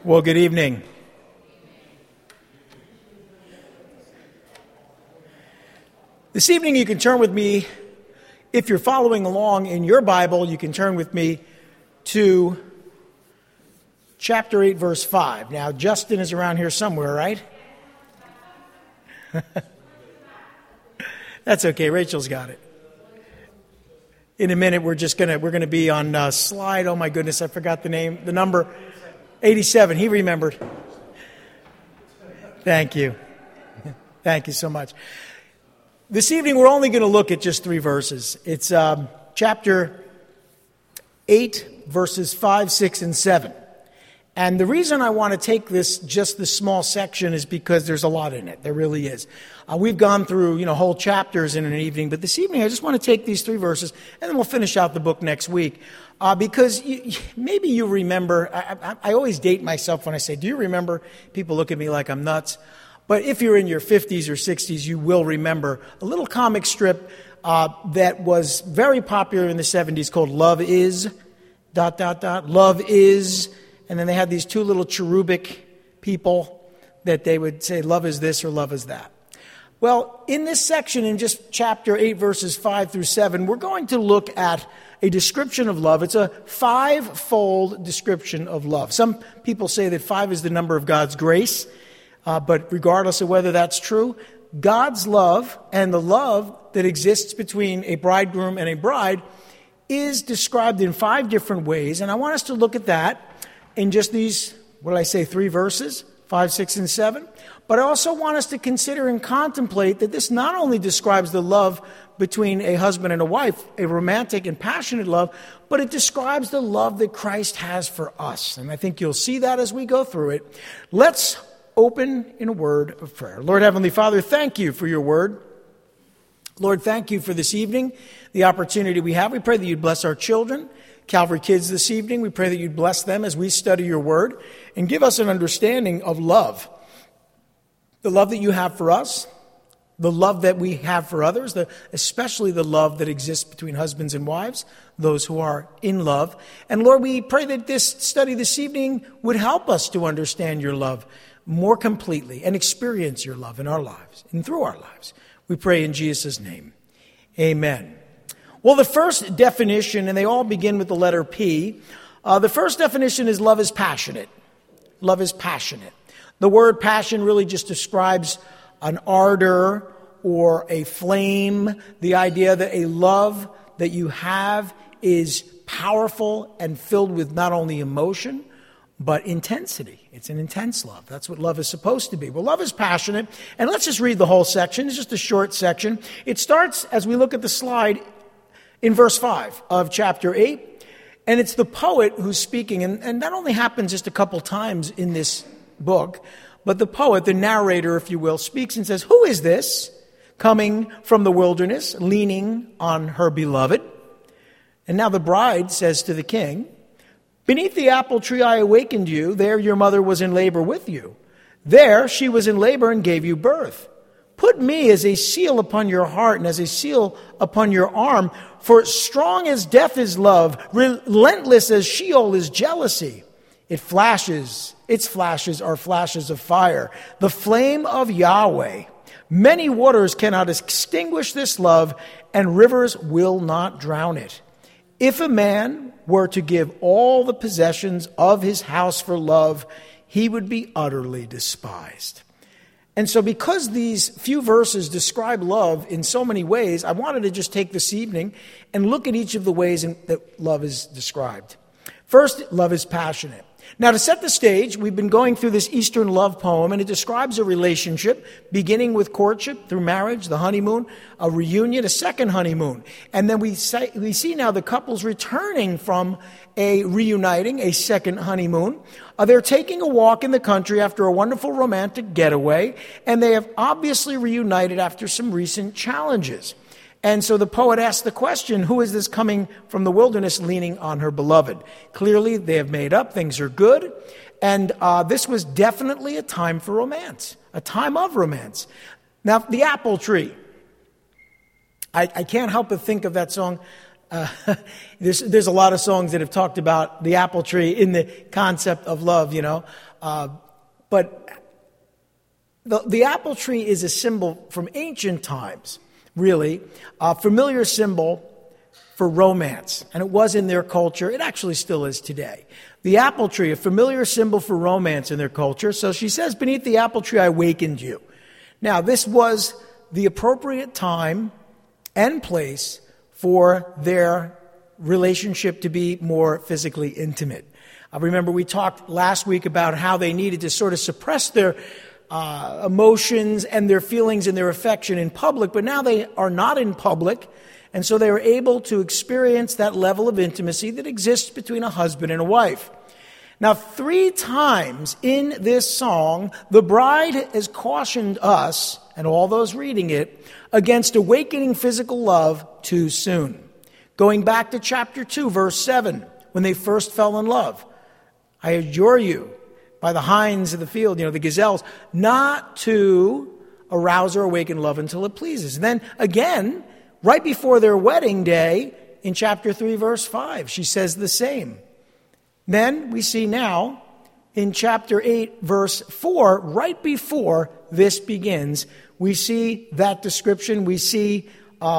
Well, good evening. This evening you can turn with me, if you're following along in your Bible, you can turn with me to chapter 8, verse 5. Now, Justin is around here somewhere, right? That's okay, Rachel's got it. In a minute, we're going to be on slide, oh my goodness, I forgot the number, 87. He remembered. Thank you. Thank you so much. This evening, we're only going to look at just 3 verses. It's chapter 8, verses 5, 6, and 7. And the reason I want to take just this small section is because there's a lot in it. There really is. We've gone through, whole chapters in an evening, but this evening I just want to take these 3 verses, and then we'll finish out the book next week. Because maybe you remember, I always date myself when I say, do you remember? People look at me like I'm nuts. But if you're in your 50s or 60s, you will remember a little comic strip that was very popular in the 70s called Love Is, ... Love Is. And then they had these 2 little cherubic people that they would say, love is this or love is that. Well, in this section, in just chapter 8, verses 5 through 7, we're going to look at a description of love. It's a 5-fold description of love. Some people say that 5 is the number of God's grace. But regardless of whether that's true, God's love and the love that exists between a bridegroom and a bride is described in 5 different ways. And I want us to look at that in just these, 3 verses, 5, 6, and 7. But I also want us to consider and contemplate that this not only describes the love between a husband and a wife, a romantic and passionate love, but it describes the love that Christ has for us. And I think you'll see that as we go through it. Let's open in a word of prayer. Lord Heavenly Father, thank you for your word. Lord, thank you for this evening, the opportunity we have. We pray that you'd bless our children, Calvary Kids this evening. We pray that you'd bless them as we study your word and give us an understanding of love. The love that you have for us, the love that we have for others, especially the love that exists between husbands and wives, those who are in love. And Lord, we pray that this study this evening would help us to understand your love more completely and experience your love in our lives and through our lives. We pray in Jesus' name. Amen. Well, the first definition, and they all begin with the letter P, the first definition is love is passionate. Love is passionate. The word passion really just describes an ardor or a flame, the idea that a love that you have is powerful and filled with not only emotion, but intensity. It's an intense love. That's what love is supposed to be. Well, love is passionate. And let's just read the whole section. It's just a short section. It starts, as we look at the slide, in verse 5 of chapter 8. And it's the poet who's speaking. And that only happens just a couple times in this book. But the poet, the narrator, if you will, speaks and says, "Who is this coming from the wilderness, leaning on her beloved?" And now the bride says to the king, "Beneath the apple tree I awakened you. There your mother was in labor with you. There she was in labor and gave you birth. Put me as a seal upon your heart and as a seal upon your arm. For strong as death is love, relentless as Sheol is jealousy. Its flashes are flashes of fire, the flame of Yahweh. Many waters cannot extinguish this love, and rivers will not drown it. If a man were to give all the possessions of his house for love, he would be utterly despised." And so because these few verses describe love in so many ways, I wanted to just take this evening and look at each of the ways that love is described. First, love is passionate. Now, to set the stage, we've been going through this Eastern love poem, and it describes a relationship beginning with courtship through marriage, the honeymoon, a reunion, a second honeymoon. And then we see now the couples returning from a reuniting, a second honeymoon. They're taking a walk in the country after a wonderful romantic getaway, and they have obviously reunited after some recent challenges. And so the poet asks the question, who is this coming from the wilderness leaning on her beloved? Clearly, they have made up. Things are good. And this was definitely a time for romance, a time of romance. Now, the apple tree. I can't help but think of that song. There's a lot of songs that have talked about the apple tree in the concept of love, But the apple tree is a symbol from ancient times, really, a familiar symbol for romance. And it was in their culture. It actually still is today. The apple tree, a familiar symbol for romance in their culture. So she says, beneath the apple tree, I awakened you. Now, this was the appropriate time and place for their relationship to be more physically intimate. I remember we talked last week about how they needed to sort of suppress their emotions and their feelings and their affection in public, but now they are not in public, and so they are able to experience that level of intimacy that exists between a husband and a wife. Now, 3 times in this song, the bride has cautioned us, and all those reading it, against awakening physical love too soon. Going back to chapter 2, verse 7, when they first fell in love. I adjure you, by the hinds of the field, the gazelles, not to arouse or awaken love until it pleases. And then again, right before their wedding day, in chapter 3, verse 5, she says the same. Then we see now, in chapter 8, verse 4, right before this begins, we see that description. We see,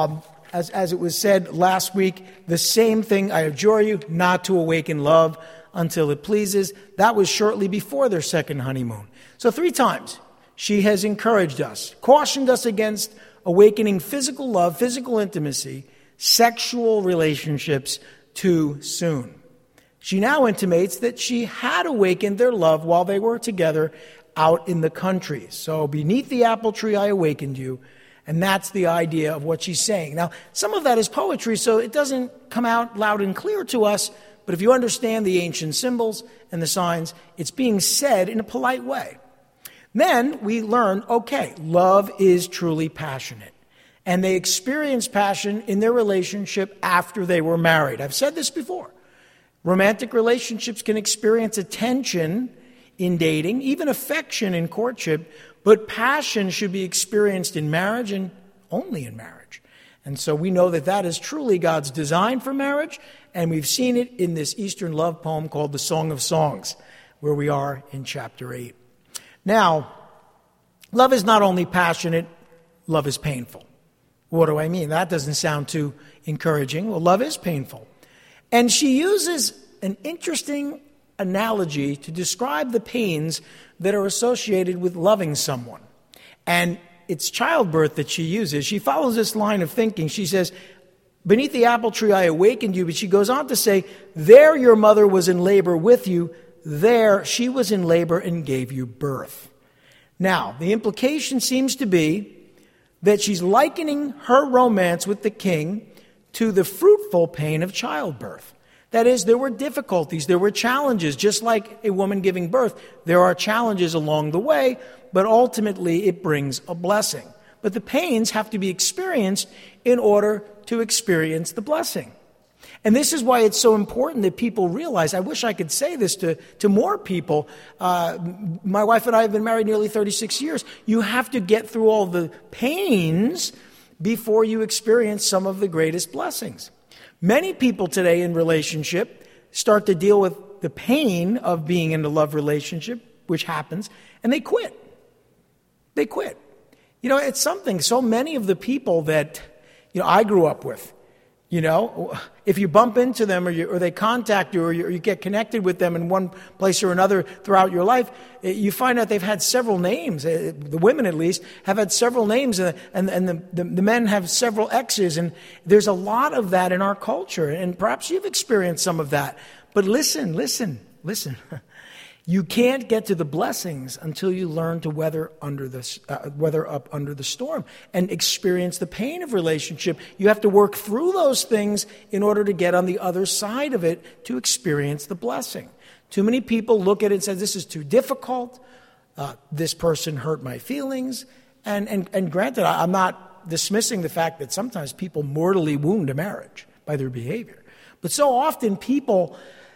as it was said last week, the same thing, I adjure you not to awaken love until it pleases. That was shortly before their second honeymoon. So 3 times she has encouraged us, cautioned us against awakening physical love, physical intimacy, sexual relationships too soon. She now intimates that she had awakened their love while they were together out in the country. So beneath the apple tree I awakened you. And that's the idea of what she's saying. Now, some of that is poetry, so it doesn't come out loud and clear to us. But if you understand the ancient symbols and the signs, it's being said in a polite way. Then we learn, okay, love is truly passionate. And they experienced passion in their relationship after they were married. I've said this before. Romantic relationships can experience attention in dating, even affection in courtship, but passion should be experienced in marriage and only in marriage. And so we know that that is truly God's design for marriage, and we've seen it in this Eastern love poem called the Song of Songs, where we are in chapter 8. Now, love is not only passionate, love is painful. What do I mean? That doesn't sound too encouraging. Well, love is painful. And she uses an interesting analogy to describe the pains that are associated with loving someone. And it's childbirth that she uses. She follows this line of thinking. She says, beneath the apple tree I awakened you. But she goes on to say, there your mother was in labor with you. There she was in labor and gave you birth. Now, the implication seems to be that she's likening her romance with the king to the fruitful pain of childbirth. That is, there were difficulties, there were challenges. Just like a woman giving birth, there are challenges along the way, but ultimately it brings a blessing. But the pains have to be experienced in order to experience the blessing. And this is why it's so important that people realize, I wish I could say this to more people. My wife and I have been married nearly 36 years. You have to get through all the pains before you experience some of the greatest blessings. Many people today in relationship start to deal with the pain of being in a love relationship, which happens, and they quit. They quit. It's something. So many of the people that, I grew up with, if you bump into them or they contact you or you get connected with them in one place or another throughout your life, you find out they've had several names. The women, at least, have had several names, and the men have several exes. And there's a lot of that in our culture. And perhaps you've experienced some of that. But listen. You can't get to the blessings until you learn to weather up under the storm and experience the pain of relationship. You have to work through those things in order to get on the other side of it to experience the blessing. Too many people look at it and say, this is too difficult. This person hurt my feelings. And granted, I'm not dismissing the fact that sometimes people mortally wound a marriage by their behavior. But so often people,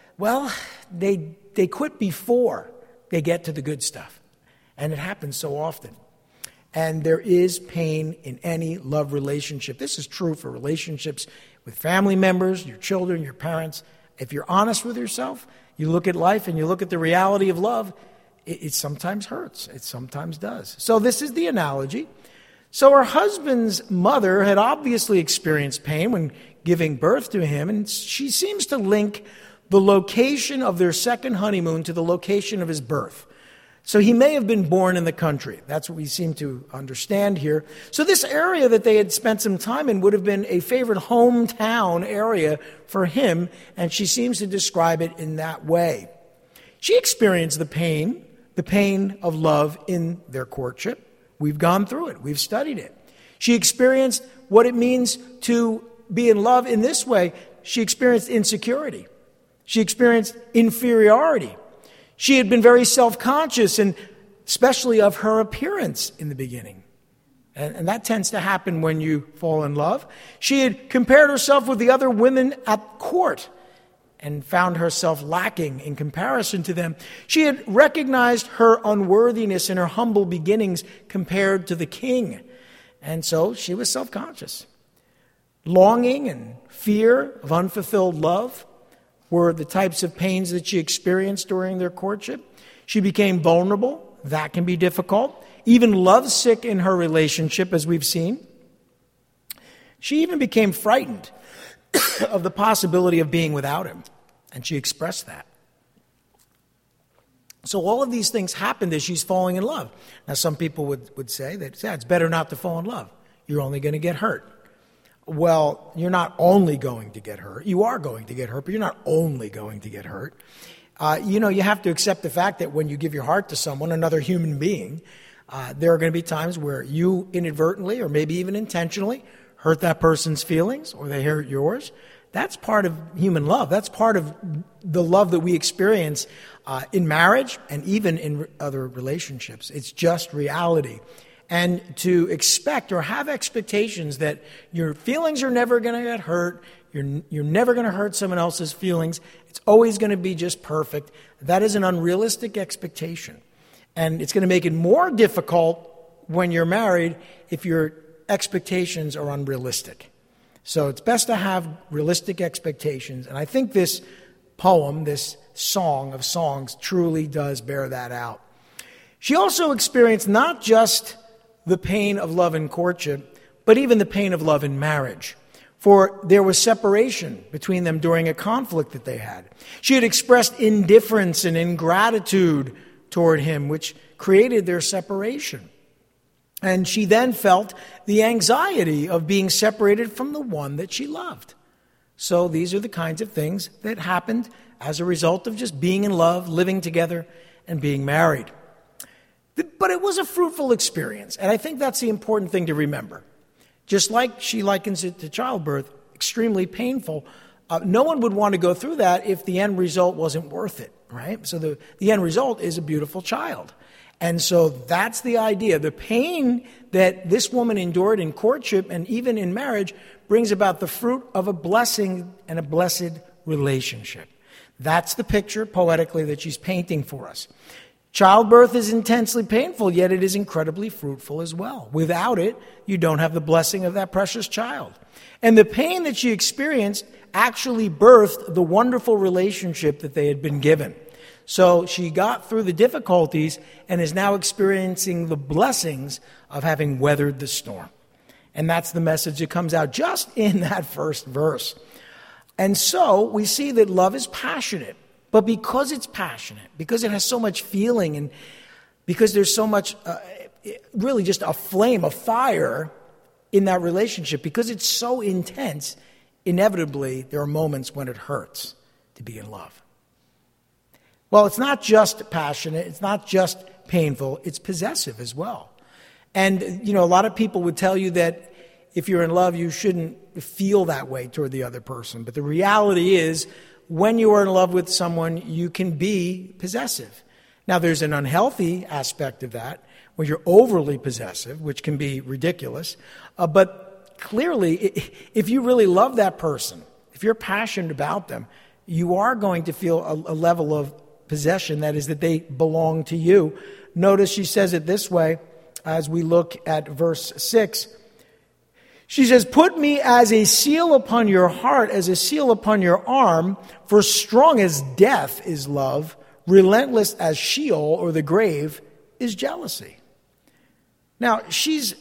they quit before they get to the good stuff. And it happens so often. And there is pain in any love relationship. This is true for relationships with family members, your children, your parents. If you're honest with yourself, you look at life and you look at the reality of love, it sometimes hurts. It sometimes does. So this is the analogy. So her husband's mother had obviously experienced pain when giving birth to him, and she seems to link the location of their second honeymoon to the location of his birth. So he may have been born in the country. That's what we seem to understand here. So this area that they had spent some time in would have been a favorite hometown area for him, and she seems to describe it in that way. She experienced the pain of love in their courtship. We've gone through it. We've studied it. She experienced what it means to be in love in this way. She experienced insecurity. She experienced inferiority. She had been very self-conscious, and especially of her appearance in the beginning. And that tends to happen when you fall in love. She had compared herself with the other women at court and found herself lacking in comparison to them. She had recognized her unworthiness in her humble beginnings compared to the king. And so she was self-conscious. Longing and fear of unfulfilled love were the types of pains that she experienced during their courtship. She became vulnerable. That can be difficult. Even lovesick in her relationship, as we've seen. She even became frightened of the possibility of being without him. And she expressed that. So all of these things happened as she's falling in love. Now, some people would say that it's better not to fall in love. You're only going to get hurt. Well, you're not only going to get hurt. You are going to get hurt, but you're not only going to get hurt. You have to accept the fact that when you give your heart to someone, another human being, there are going to be times where you inadvertently or maybe even intentionally hurt that person's feelings or they hurt yours. That's part of human love. That's part of the love that we experience in marriage and even in other relationships. It's just reality. And to expect or have expectations that your feelings are never going to get hurt, you're never going to hurt someone else's feelings, it's always going to be just perfect, that is an unrealistic expectation. And it's going to make it more difficult when you're married if your expectations are unrealistic. So it's best to have realistic expectations. And I think this poem, this Song of Songs, truly does bear that out. She also experienced not just the pain of love in courtship, but even the pain of love in marriage. For there was separation between them during a conflict that they had. She had expressed indifference and ingratitude toward him, which created their separation. And she then felt the anxiety of being separated from the one that she loved. So these are the kinds of things that happened as a result of just being in love, living together, and being married. But it was a fruitful experience, and I think that's the important thing to remember. Just like she likens it to childbirth, extremely painful, no one would want to go through that if the end result wasn't worth it, right? So the end result is a beautiful child. And so that's the idea. The pain that this woman endured in courtship and even in marriage brings about the fruit of a blessing and a blessed relationship. That's the picture, poetically, that she's painting for us. Childbirth is intensely painful, yet it is incredibly fruitful as well. Without it, you don't have the blessing of that precious child. And the pain that she experienced actually birthed the wonderful relationship that they had been given. So she got through the difficulties and is now experiencing the blessings of having weathered the storm. And that's the message that comes out just in that first verse. And so we see that love is passionate. But because it's passionate, because it has so much feeling, and because there's so much, really just a flame, a fire in that relationship, because it's so intense, inevitably there are moments when it hurts to be in love. Well, it's not just passionate, it's not just painful, it's possessive as well. And, a lot of people would tell you that if you're in love, you shouldn't feel that way toward the other person. But the reality is, when you are in love with someone, you can be possessive. Now, there's an unhealthy aspect of that, where you're overly possessive, which can be ridiculous. But clearly, if you really love that person, if you're passionate about them, you are going to feel a level of possession, that is, that they belong to you. Notice she says it this way, as we look at verse 6. She says, "Put me as a seal upon your heart, as a seal upon your arm, for strong as death is love, relentless as Sheol or the grave is jealousy. Now, she's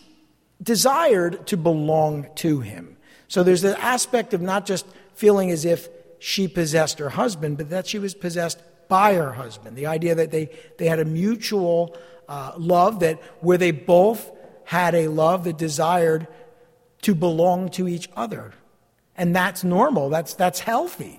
desired to belong to him. So there's the aspect of not just feeling as if she possessed her husband, but that she was possessed by her husband. The idea that they had a mutual love, that where they both had a love that desired to belong to each other. And that's normal. That's healthy.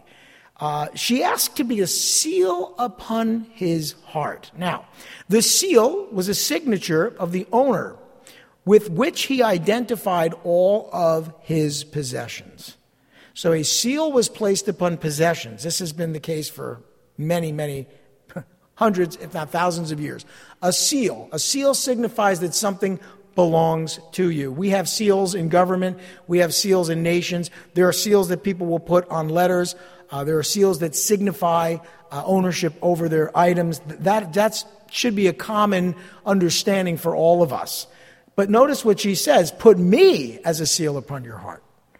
She asked to be a seal upon his heart. Now, the seal was a signature of the owner with which he identified all of his possessions. So a seal was placed upon possessions. This has been the case for many, many hundreds, if not thousands of years. A seal signifies that something belongs to you. We have seals in government. We have seals in nations. There are seals that people will put on letters. There are seals that signify ownership over their items. That should be a common understanding for all of us. But notice what she says, put me as a seal upon your heart.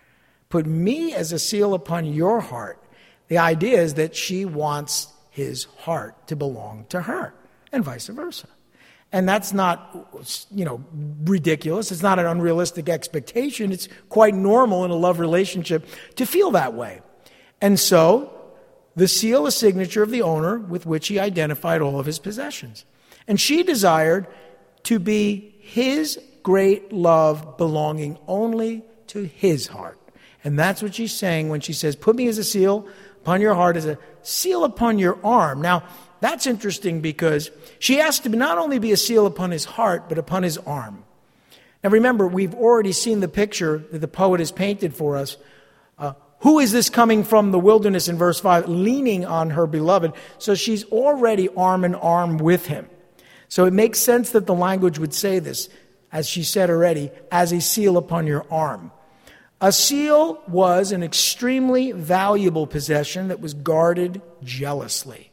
Put me as a seal upon your heart. The idea is that she wants his heart to belong to her, and vice versa. And that's not, ridiculous. It's not an unrealistic expectation. It's quite normal in a love relationship to feel that way. And so, the seal is a signature of the owner with which he identified all of his possessions. And she desired to be his great love belonging only to his heart. And that's what she's saying when she says, put me as a seal upon your heart, as a seal upon your arm. Now, that's interesting because she asked to not only be a seal upon his heart, but upon his arm. Now remember, we've already seen the picture that the poet has painted for us. Who is this coming from the wilderness in verse 5, leaning on her beloved? So she's already arm in arm with him. So it makes sense that the language would say this, as she said already, as a seal upon your arm. A seal was an extremely valuable possession that was guarded jealously.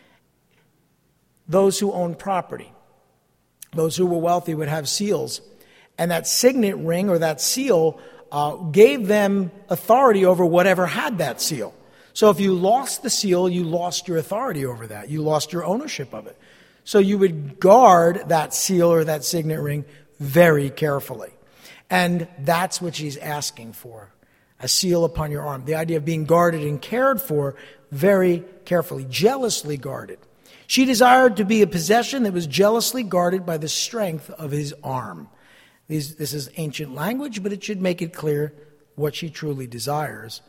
Those who owned property, those who were wealthy would have seals. And that signet ring or that seal gave them authority over whatever had that seal. So if you lost the seal, you lost your authority over that. You lost your ownership of it. So you would guard that seal or that signet ring very carefully. And that's what she's asking for, a seal upon your arm. The idea of being guarded and cared for very carefully, jealously guarded. She desired to be a possession that was jealously guarded by the strength of his arm. This is ancient language, but it should make it clear what she truly desires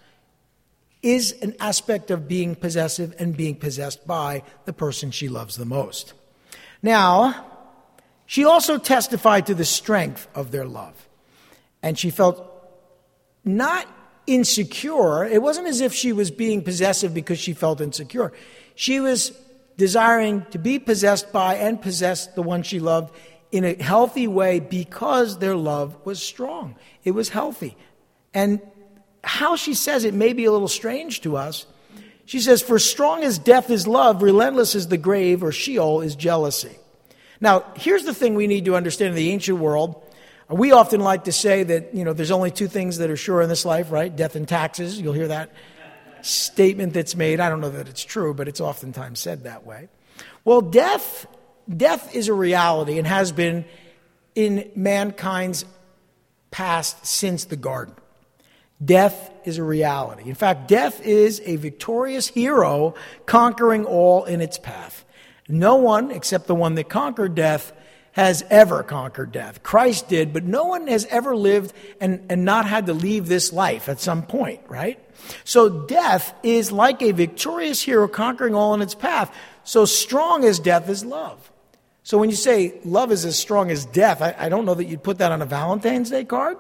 is an aspect of being possessive and being possessed by the person she loves the most. Now, she also testified to the strength of their love. And she felt not insecure. It wasn't as if she was being possessive because she felt insecure. She was desiring to be possessed by and possess the one she loved in a healthy way because their love was strong. It was healthy. And how she says it may be a little strange to us. She says, for strong as death is love, relentless as the grave or Sheol is jealousy. Now, here's the thing we need to understand in the ancient world. We often like to say that, there's only two things that are sure in this life, right? Death and taxes. You'll hear that statement that's made. I don't know that it's true, but it's oftentimes said that way. Well, death is a reality and has been in mankind's past since the garden. Death is a reality. In fact, death is a victorious hero conquering all in its path. No one, except the one that conquered death, has ever conquered death. Christ did, but no one has ever lived and not had to leave this life at some point, right? So death is like a victorious hero conquering all in its path. So strong as death is love. So when you say love is as strong as death, I don't know that you'd put that on a Valentine's Day card,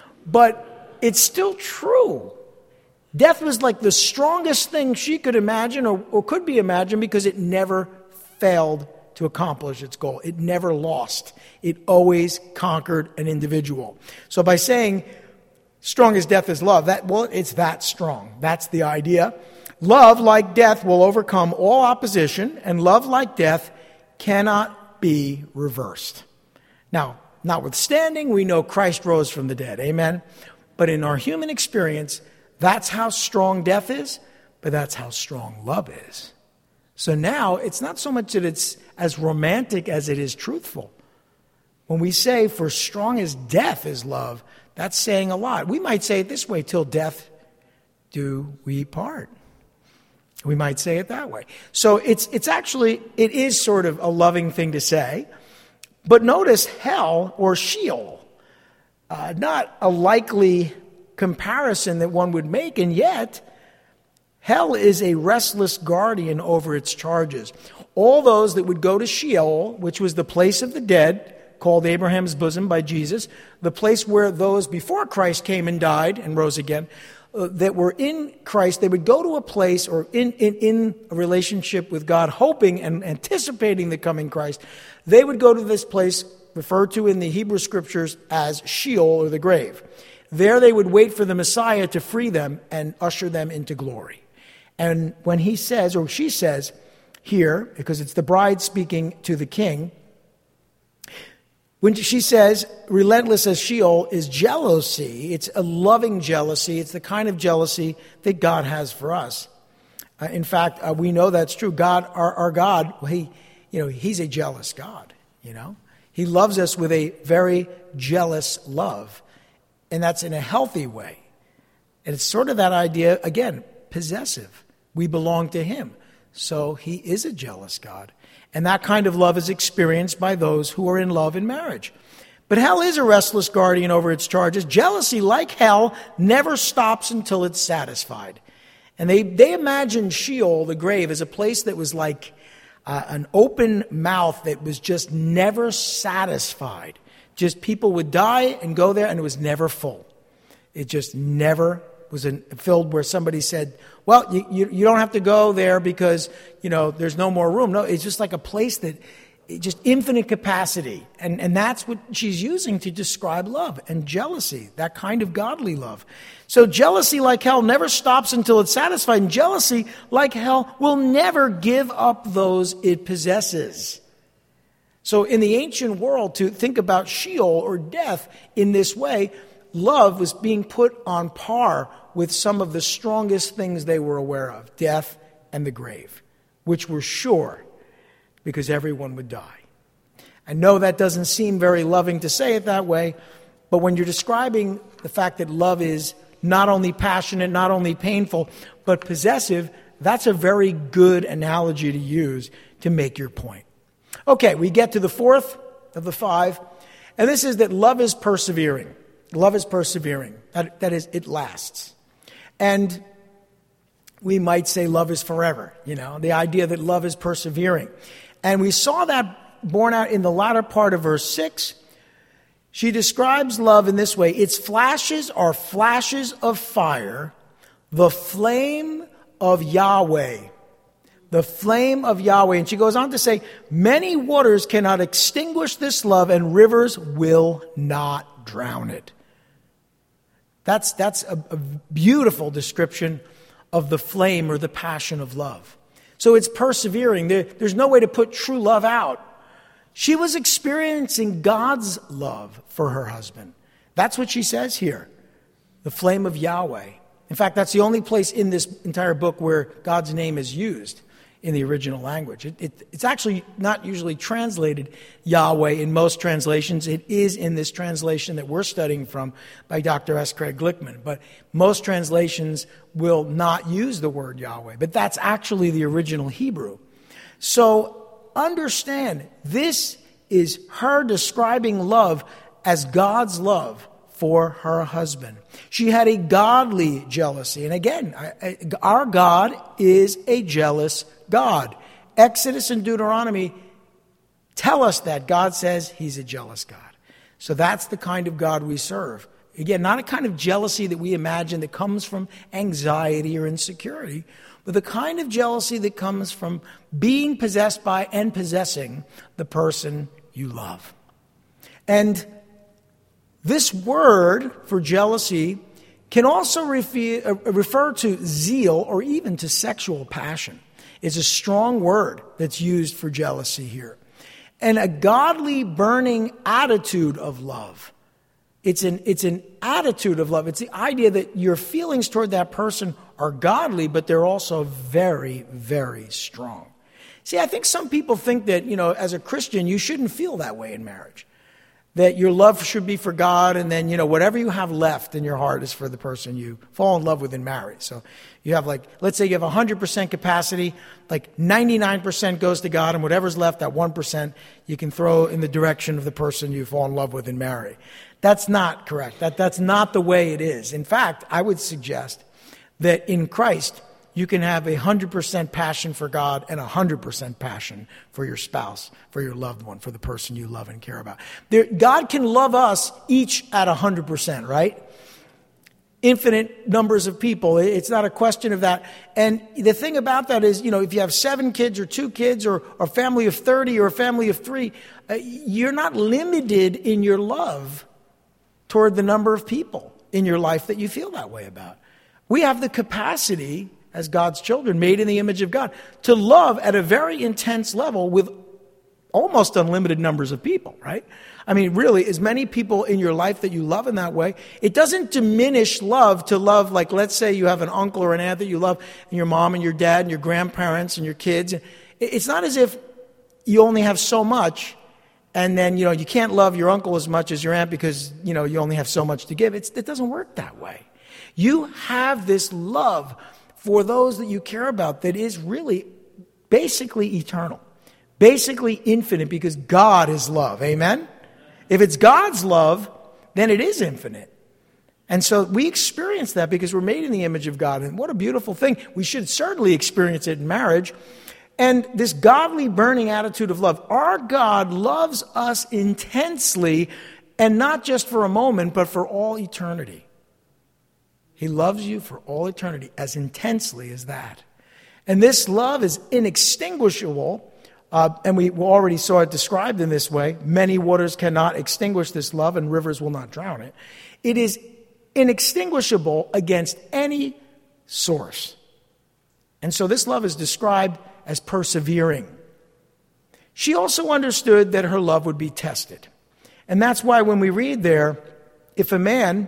but it's still true. Death was like the strongest thing she could imagine or could be imagined because it never failed to accomplish its goal. It never lost. It always conquered an individual. So by saying strong as death is love, it's that strong. That's the idea. Love, like death, will overcome all opposition, and love, like death, cannot be reversed. Now, notwithstanding, we know Christ rose from the dead. Amen? But in our human experience, that's how strong death is, but that's how strong love is. So now it's not so much that it's as romantic as it is truthful. When we say, for strong as death is love, that's saying a lot. We might say it this way, till death do we part. We might say it that way. So it is sort of a loving thing to say. But notice hell or Sheol, not a likely comparison that one would make, and yet hell is a restless guardian over its charges. All those that would go to Sheol, which was the place of the dead, called Abraham's bosom by Jesus, the place where those before Christ came and died and rose again, that were in Christ, they would go to a place or in a relationship with God, hoping and anticipating the coming Christ. They would go to this place referred to in the Hebrew Scriptures as Sheol or the grave. There they would wait for the Messiah to free them and usher them into glory. And when he says, or she says here, because it's the bride speaking to the king, when she says, relentless as Sheol is jealousy, it's a loving jealousy. It's the kind of jealousy that God has for us. In fact, we know that's true. God, our God, he's a jealous God, He loves us with a very jealous love. And that's in a healthy way. And it's sort of that idea, again, possessive. We belong to him. So he is a jealous God. And that kind of love is experienced by those who are in love in marriage. But hell is a restless guardian over its charges. Jealousy, like hell, never stops until it's satisfied. And they imagine Sheol, the grave, as a place that was like an open mouth that was just never satisfied. Just people would die and go there, and it was never full. It just never was filled where somebody said, well, you don't have to go there because, there's no more room. No, it's just like a place that, just infinite capacity. And that's what she's using to describe love and jealousy, that kind of godly love. So jealousy, like hell, never stops until it's satisfied. And jealousy, like hell, will never give up those it possesses. So in the ancient world, to think about Sheol or death in this way, love was being put on par with some of the strongest things they were aware of, death and the grave, which were sure because everyone would die. I know that doesn't seem very loving to say it that way, but when you're describing the fact that love is not only passionate, not only painful, but possessive, that's a very good analogy to use to make your point. Okay, we get to the fourth of the five, and this is that love is persevering. Love is persevering. That is, it lasts. And we might say love is forever, the idea that love is persevering. And we saw that borne out in the latter part of verse 6. She describes love in this way: its flashes are flashes of fire, the flame of Yahweh. The flame of Yahweh. And she goes on to say, many waters cannot extinguish this love, and rivers will not drown it. That's a beautiful description of the flame or the passion of love. So it's persevering. There's no way to put true love out. She was experiencing God's love for her husband. That's what she says here. The flame of Yahweh. In fact, that's the only place in this entire book where God's name is used in the original language. It's actually not usually translated Yahweh in most translations. It is in this translation that we're studying from by Dr. S. Craig Glickman. But most translations will not use the word Yahweh. But that's actually the original Hebrew. So understand, this is her describing love as God's love for her husband. She had a godly jealousy. And again, our God is a jealous God. Exodus and Deuteronomy tell us that. God says he's a jealous God. So that's the kind of God we serve. Again, not a kind of jealousy that we imagine that comes from anxiety or insecurity, but the kind of jealousy that comes from being possessed by and possessing the person you love. And this word for jealousy can also refer to zeal or even to sexual passion. It's a strong word that's used for jealousy here. And a godly, burning attitude of love. It's an attitude of love. It's the idea that your feelings toward that person are godly, but they're also very, very strong. See, I think some people think that, as a Christian, you shouldn't feel that way in marriage. That your love should be for God, and then, whatever you have left in your heart is for the person you fall in love with and marry. So you have let's say you have 100% capacity, 99% goes to God, and whatever's left, that 1%, you can throw in the direction of the person you fall in love with and marry. That's not correct. That's not the way it is. In fact, I would suggest that in Christ, you can have 100% passion for God and 100% passion for your spouse, for your loved one, for the person you love and care about. God can love us each at 100%, right? Infinite numbers of people. It's not a question of that. And the thing about that is, if you have 7 kids or 2 kids or a family of 30 or a family of 3, you're not limited in your love toward the number of people in your life that you feel that way about. We have the capacity as God's children, made in the image of God, to love at a very intense level with almost unlimited numbers of people, right? I mean, really, as many people in your life that you love in that way, it doesn't diminish love to love, let's say you have an uncle or an aunt that you love, and your mom and your dad and your grandparents and your kids. It's not as if you only have so much, and then, you can't love your uncle as much as your aunt because, you only have so much to give. It doesn't work that way. You have this love for those that you care about that is really basically eternal, basically infinite, because God is love. Amen? If it's God's love, then it is infinite. And so we experience that because we're made in the image of God. And what a beautiful thing. We should certainly experience it in marriage. And this godly burning attitude of love. Our God loves us intensely, and not just for a moment, but for all eternity. He loves you for all eternity, as intensely as that. And this love is inextinguishable, and we already saw it described in this way. Many waters cannot extinguish this love, and rivers will not drown it. It is inextinguishable against any source. And so this love is described as persevering. She also understood that her love would be tested. And that's why when we read there, if a man...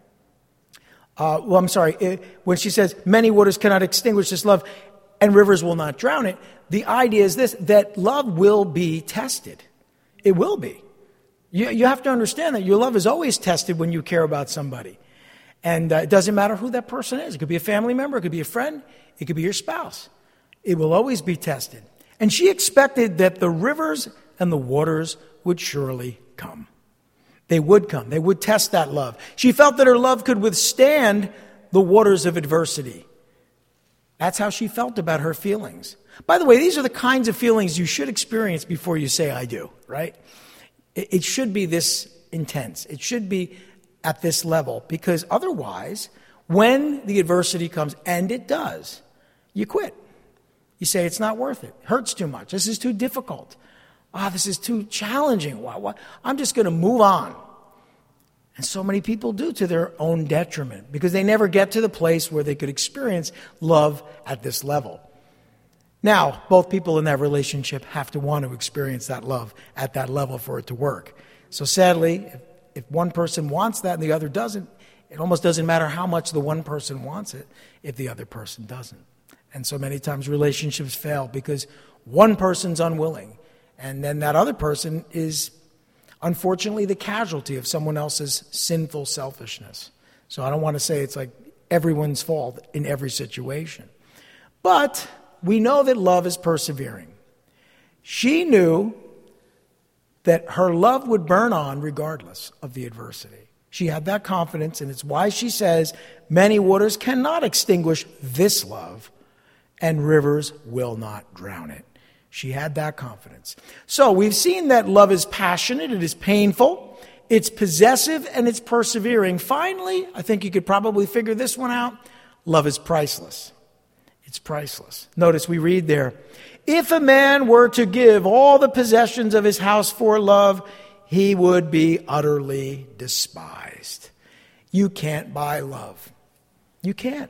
when she says, many waters cannot extinguish this love and rivers will not drown it, the idea is this, that love will be tested. It will be. You have to understand that your love is always tested when you care about somebody. And it doesn't matter who that person is. It could be a family member, it could be a friend, it could be your spouse. It will always be tested. And she expected that the rivers and the waters would surely come. They would come. They would test that love. She felt that her love could withstand the waters of adversity. That's how she felt about her feelings. By the way, these are the kinds of feelings you should experience before you say, I do, right? It should be this intense. It should be at this level, because otherwise, when the adversity comes, and it does, you quit. You say, it's not worth it. It hurts too much. This is too difficult. This is too challenging. I'm just going to move on. And so many people do, to their own detriment, because they never get to the place where they could experience love at this level. Now, both people in that relationship have to want to experience that love at that level for it to work. So sadly, if one person wants that and the other doesn't, it almost doesn't matter how much the one person wants it if the other person doesn't. And so many times relationships fail because one person's unwilling. And then that other person is, unfortunately, the casualty of someone else's sinful selfishness. So I don't want to say it's like everyone's fault in every situation. But we know that love is persevering. She knew that her love would burn on regardless of the adversity. She had that confidence, and it's why she says, many waters cannot extinguish this love, and rivers will not drown it. She had that confidence. So we've seen that love is passionate, it is painful, it's possessive, and it's persevering. Finally, I think you could probably figure this one out. Love is priceless. It's priceless. Notice we read there, if a man were to give all the possessions of his house for love, he would be utterly despised. You can't buy love. You can't.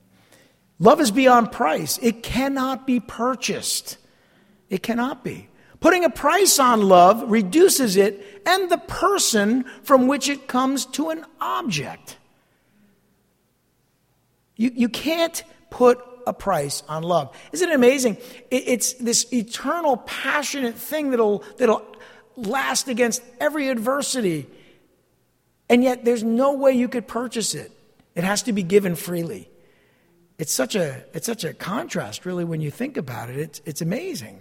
Love is beyond price. It cannot be purchased. It cannot be. Putting a price on love reduces it and the person from which it comes to an object. You can't put a price on love. Isn't it amazing? It's this eternal, passionate thing that'll last against every adversity. And yet there's no way you could purchase it. It has to be given freely. It's such a contrast, really, when you think about it. It's amazing.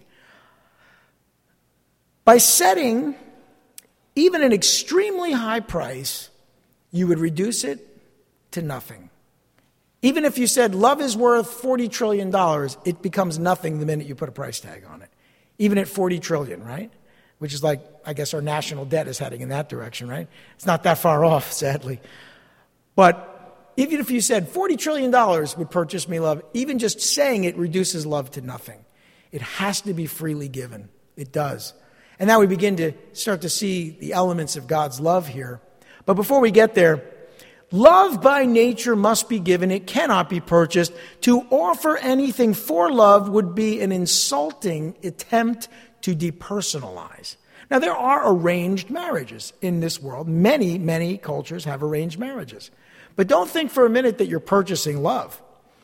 By setting even an extremely high price, you would reduce it to nothing. Even if you said love is worth $40 trillion, it becomes nothing the minute you put a price tag on it. Even at $40 trillion, right? Which is like, I guess our national debt is heading in that direction, right? It's not that far off, sadly. But even if you said $40 trillion would purchase me love, even just saying it reduces love to nothing. It has to be freely given. It does. And now we begin to start to see the elements of God's love here. But before we get there, love by nature must be given. It cannot be purchased. To offer anything for love would be an insulting attempt to depersonalize. Now, there are arranged marriages in this world. Many, many cultures have arranged marriages. But don't think for a minute that you're purchasing love.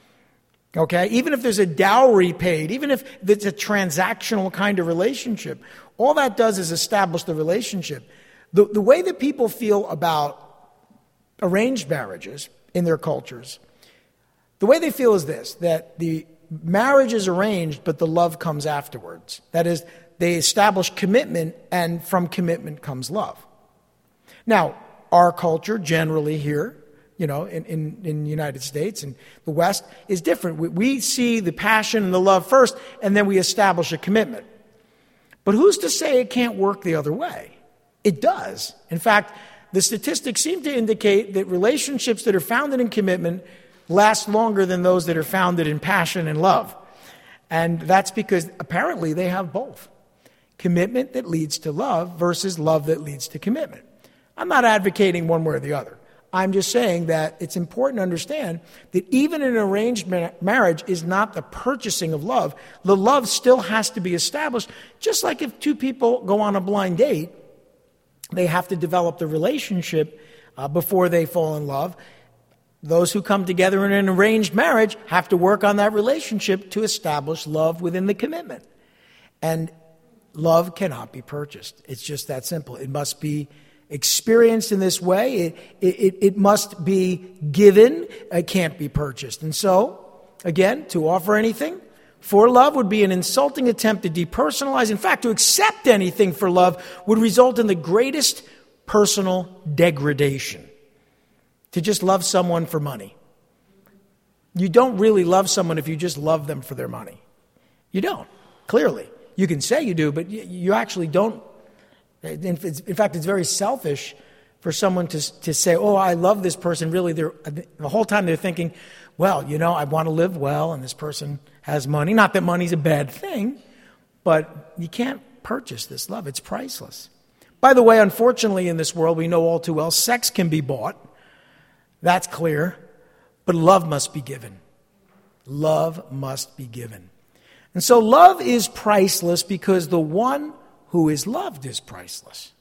Okay? Even if there's a dowry paid, even if it's a transactional kind of relationship, all that does is establish the relationship. The way that people feel about arranged marriages in their cultures, the way they feel is this, that the marriage is arranged, but the love comes afterwards. That is, they establish commitment, and from commitment comes love. Now, our culture generally here, in the United States and the West is different. We see the passion and the love first, and then we establish a commitment. But who's to say it can't work the other way? It does. In fact, the statistics seem to indicate that relationships that are founded in commitment last longer than those that are founded in passion and love. And that's because apparently they have both. Commitment that leads to love versus love that leads to commitment. I'm not advocating one way or the other. I'm just saying that it's important to understand that even an arranged marriage is not the purchasing of love. The love still has to be established. Just like if two people go on a blind date, they have to develop the relationship before they fall in love. Those who come together in an arranged marriage have to work on that relationship to establish love within the commitment. And love cannot be purchased. It's just that simple. It must be experienced in this way. It must be given. It can't be purchased. And so, again, to offer anything for love would be an insulting attempt to depersonalize. In fact, to accept anything for love would result in the greatest personal degradation. To just love someone for money. You don't really love someone if you just love them for their money. You don't, clearly. You can say you do, but you actually don't. In fact, it's very selfish for someone to say, oh, I love this person. Really, the whole time they're thinking, well, I want to live well, and this person has money. Not that money's a bad thing, but you can't purchase this love. It's priceless. By the way, unfortunately, in this world, we know all too well, sex can be bought. That's clear. But love must be given. Love must be given. And so love is priceless because the one who is loved is priceless.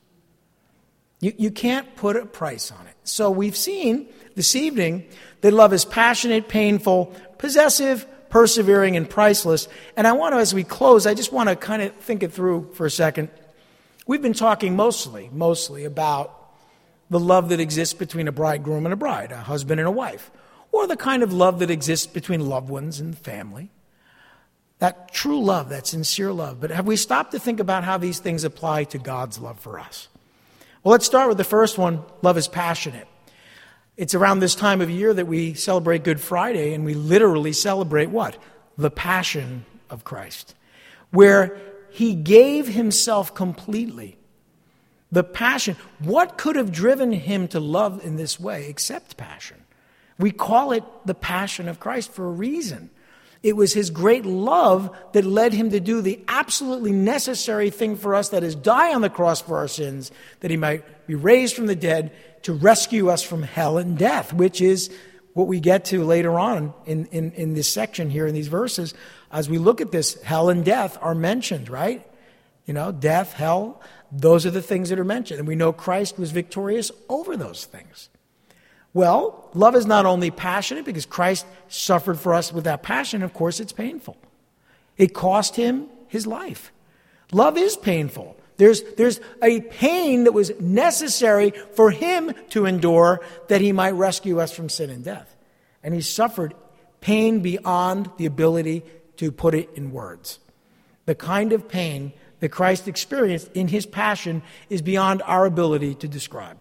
You can't put a price on it. So we've seen this evening that love is passionate, painful, possessive, persevering, and priceless. And I want to, as we close, I just want to kind of think it through for a second. We've been talking mostly about the love that exists between a bridegroom and a bride, a husband and a wife, or the kind of love that exists between loved ones and family. That true love, that sincere love. But have we stopped to think about how these things apply to God's love for us? Well, let's start with the first one. Love is passionate. It's around this time of year that we celebrate Good Friday, and we literally celebrate what? The passion of Christ, where he gave himself completely. The passion. What could have driven him to love in this way except passion? We call it the passion of Christ for a reason. It was his great love that led him to do the absolutely necessary thing for us, that is, die on the cross for our sins, that he might be raised from the dead to rescue us from hell and death, which is what we get to later on in this section here in these verses. As we look at this, hell and death are mentioned, right? Death, hell, those are the things that are mentioned. And we know Christ was victorious over those things. Well, love is not only passionate because Christ suffered for us with that passion. Of course, it's painful. It cost him his life. Love is painful. There's a pain that was necessary for him to endure that he might rescue us from sin and death. And he suffered pain beyond the ability to put it in words. The kind of pain that Christ experienced in his passion is beyond our ability to describe.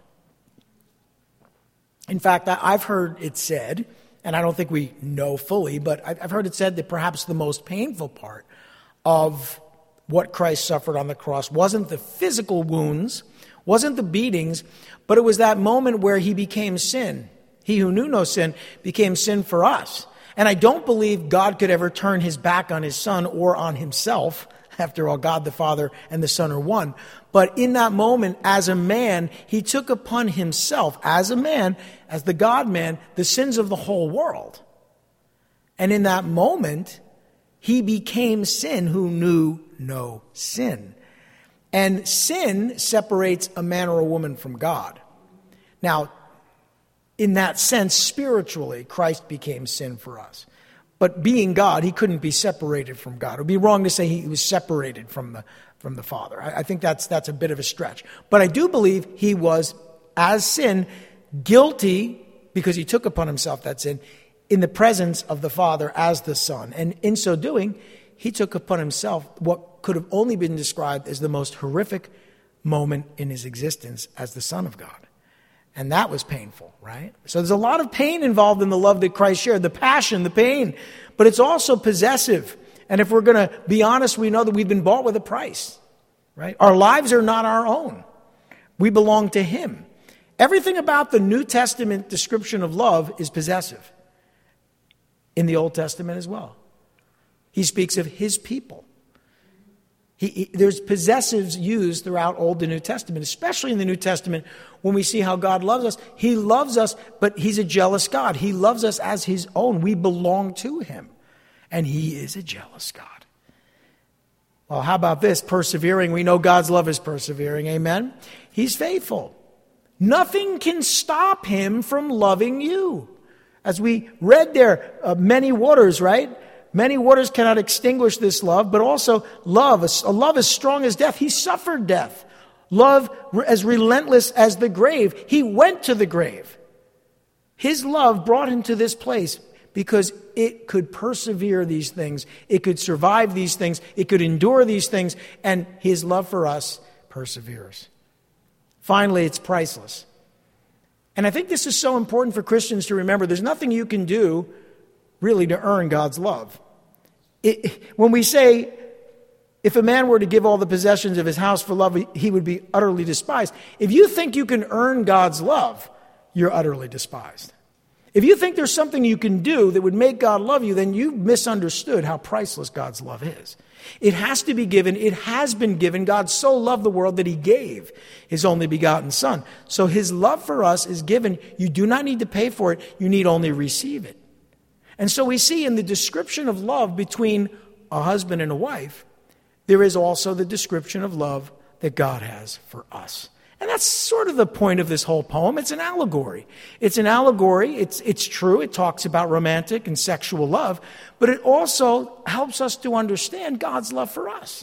In fact, I've heard it said, and I don't think we know fully, but I've heard it said that perhaps the most painful part of what Christ suffered on the cross wasn't the physical wounds, wasn't the beatings, but it was that moment where he became sin. He who knew no sin became sin for us. And I don't believe God could ever turn his back on his son or on himself. After all, God the Father and the Son are one. But in that moment, as a man, he took upon himself, as a man, as the God-man, the sins of the whole world. And in that moment, he became sin who knew no sin. And sin separates a man or a woman from God. Now, in that sense, spiritually, Christ became sin for us. But being God, he couldn't be separated from God. It would be wrong to say he was separated from the Father. I think that's a bit of a stretch. But I do believe he was, as sin, guilty because he took upon himself that sin in the presence of the Father as the Son. And in so doing, he took upon himself what could have only been described as the most horrific moment in his existence as the Son of God. And that was painful, right? So there's a lot of pain involved in the love that Christ shared, the passion, the pain, but it's also possessive. And if we're going to be honest, we know that we've been bought with a price, right? Our lives are not our own. We belong to him. Everything about the New Testament description of love is possessive. In the Old Testament as well. He speaks of his people. There's possessives used throughout Old and New Testament, especially in the New Testament when we see how God loves us. He loves us, but he's a jealous God. He loves us as his own. We belong to him, and he is a jealous God. Well, how about this? Persevering. We know God's love is persevering. Amen? He's faithful. Nothing can stop him from loving you. As we read there, many waters, right? Many waters cannot extinguish this love, but also love, a love as strong as death. He suffered death. Love as relentless as the grave. He went to the grave. His love brought him to this place because it could persevere these things. It could survive these things. It could endure these things. And his love for us perseveres. Finally, it's priceless. And I think this is so important for Christians to remember. There's nothing you can do really to earn God's love. When we say, if a man were to give all the possessions of his house for love, he would be utterly despised. If you think you can earn God's love, you're utterly despised. If you think there's something you can do that would make God love you, then you've misunderstood how priceless God's love is. It has to be given. It has been given. God so loved the world that he gave his only begotten Son. So his love for us is given. You do not need to pay for it. You need only receive it. And so we see in the description of love between a husband and a wife, there is also the description of love that God has for us. And that's sort of the point of this whole poem. It's an allegory. It's an allegory. It's true. It talks about romantic and sexual love, but it also helps us to understand God's love for us.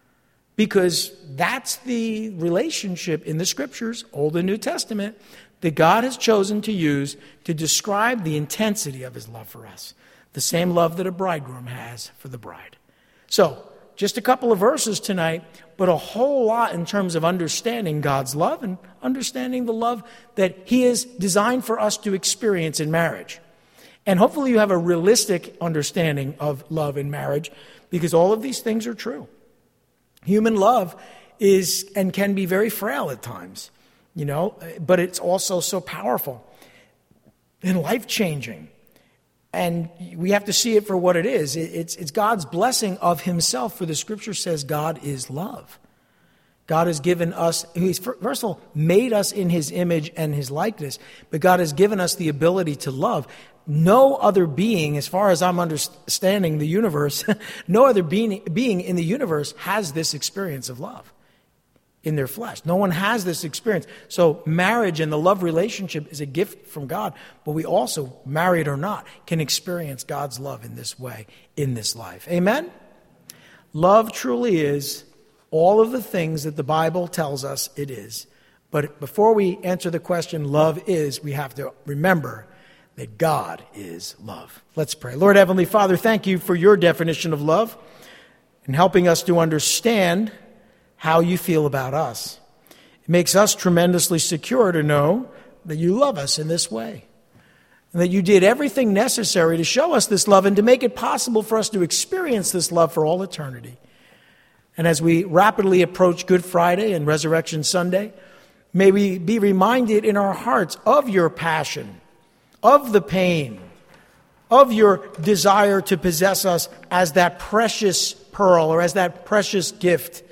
Because that's the relationship in the Scriptures, Old and New Testament, that God has chosen to use to describe the intensity of his love for us. The same love that a bridegroom has for the bride. So, just a couple of verses tonight, but a whole lot in terms of understanding God's love and understanding the love that he has designed for us to experience in marriage. And hopefully you have a realistic understanding of love in marriage, because all of these things are true. Human love is and can be very frail at times. But it's also so powerful and life-changing. And we have to see it for what it is. It's God's blessing of himself, for the Scripture says God is love. God has given us, he's first of all made us in his image and his likeness, but God has given us the ability to love. No other being, as far as I'm understanding the universe, no other being in the universe has this experience of love. in their flesh. No one has this experience. So marriage and the love relationship is a gift from God, but we also, married or not, can experience God's love in this way, in this life. Amen? Love truly is all of the things that the Bible tells us it is. But before we answer the question, love is, we have to remember that God is love. Let's pray. Lord Heavenly Father, thank you for your definition of love and helping us to understand how you feel about us. It makes us tremendously secure to know that you love us in this way, and that you did everything necessary to show us this love and to make it possible for us to experience this love for all eternity. And as we rapidly approach Good Friday and Resurrection Sunday, may we be reminded in our hearts of your passion, of the pain, of your desire to possess us as that precious pearl or as that precious gift.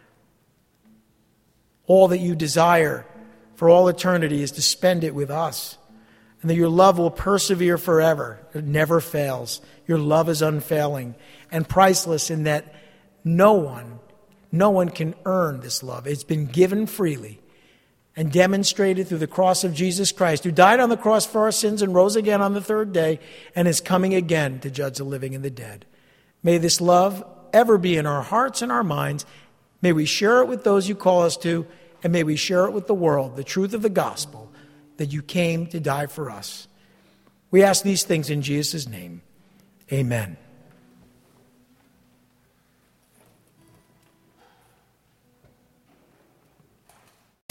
All that you desire for all eternity is to spend it with us. And that your love will persevere forever. It never fails. Your love is unfailing and priceless in that no one can earn this love. It's been given freely and demonstrated through the cross of Jesus Christ, who died on the cross for our sins and rose again on the third day and is coming again to judge the living and the dead. May this love ever be in our hearts and our minds. May we share it with those you call us to, and may we share it with the world, the truth of the gospel, that you came to die for us. We ask these things in Jesus' name. Amen.